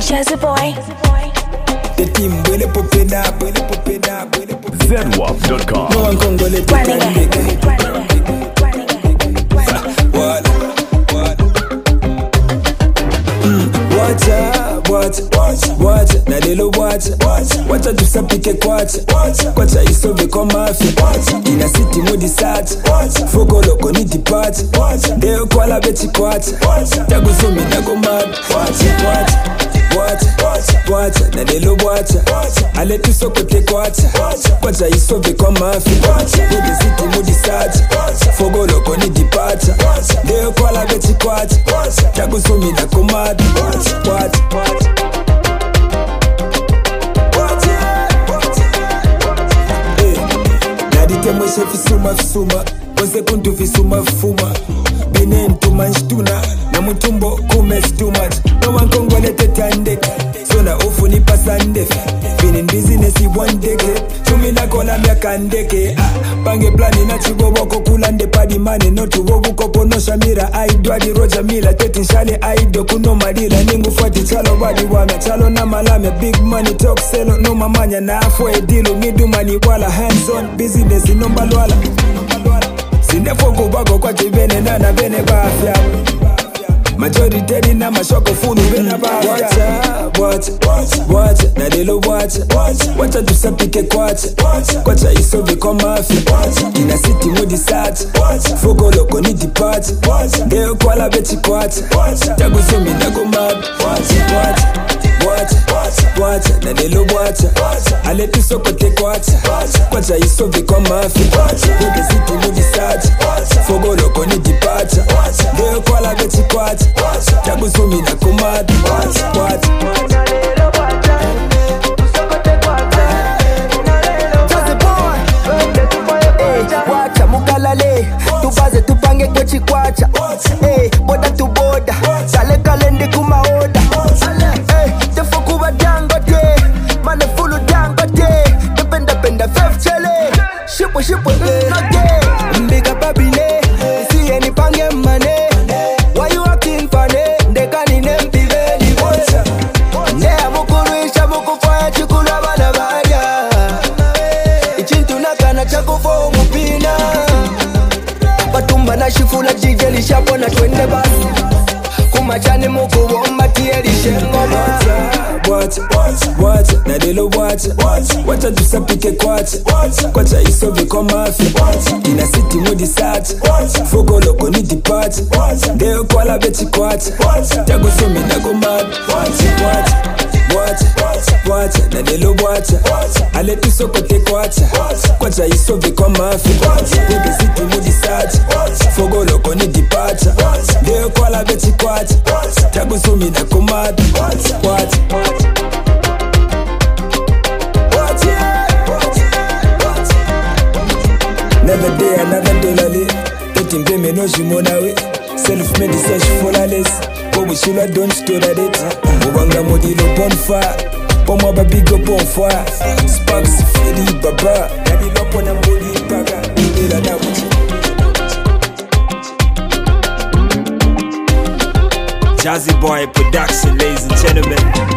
Jazzy Boy. The team will pop it up, ZWAP.com. No one can go let Watch, na lelo watch tusapike kwacha isove kwa mafia ina city mudi sat foko loko ni depart deo kwa la beti kwacha tagusumi na go mad watch na lelo ale tusokote kwacha isove kwa mafia ina city mudi sat foko loko ni depart deo kwa la beti kwacha tagusumi na go mad Mweshe fisuma Wose kuntu fisuma Bine ntuma nshtuna Na mutumbo kumes too much No one kongole tetandeke Sona ufu ni pasandeke Bine in business one decade Chumina kola miaka ndeke Pange plani na chigoboko kulande padi mane Notu wobu kopo no shamira Aidwadi roja mila Teti nshale aido kuno madila Ningu fati chalo wadi wame Chalo na malame Big money talk selo No mamanya na afwe dilu Midu mani wala hands on Business inomba lwala Sinefoko bako kwa chibene Nana bene bafya Majority na mashoko funu bena bafya Watch na lelo watcha tusapike kwacha isove kwa mafia ina city mudi sat foko loko ni depart deo kwa la beti kwacha tagusumi na go mad watch na lelo ale tusokote kwacha isove kwa mafia ina city mudi sat foko loko ni depart deo kwa la beti kwacha tagusumi na go mad Wacha mukalale tubaze tupange kwechi kwacha boda tu boda kale kalende kumaoda tefo kuba dangote mane fulu dangote dependa fef chele shipo note mbiga babile siye ni pange mane why you acting funny ndekani nempiveli bocha nea mukuruisha mukufaya chikulu abana baya ichintu nakana chakufo mupina batumba na shifula jijeli shapo na twende basi kumachani mukuwomba tieli shengoma Watch na lelo watcha tusapike kwacha isove kwa mafia ina city mudi sat foko loko ni depart deo kwa la beti kwacha tagusumi na go mad watch na lelo ale tusokote kwacha isove kwa mafia ina city mudi sat foko loko ni depart deo kwa la beti kwacha tagusumi na go mad Another day, another dollar. Taking payment, no shimonawe. Self-made, search for a less. But we should have done stood at it. Mubanga modilo bonfire. Pomo ba big up on fire. Sparks, Fili, Baba. Daddy up on a body baga. Ila na wuchi. Jazzy Boy production, ladies and gentlemen.